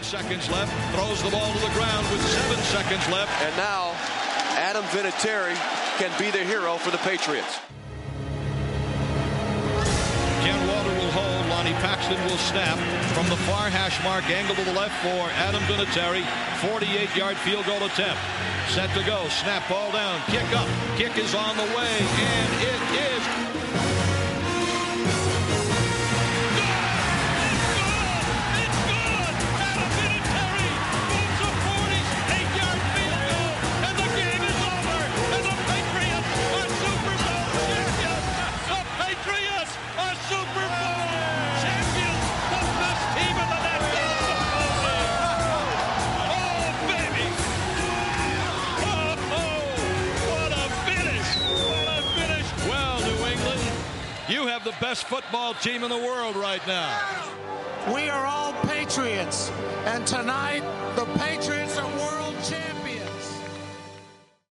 seconds left. Throws the ball to the ground with 7 seconds left. And now Adam Vinatieri can be the hero for the Patriots. Ken Walter will hold. Lonnie Paxton will snap from the far hash mark. Angle to the left for Adam Vinatieri. 48-yard field goal attempt. Set to go. Snap, ball down. Kick up. Kick is on the way. And it is. You have the best football team in the world right now. We are all Patriots, and tonight the Patriots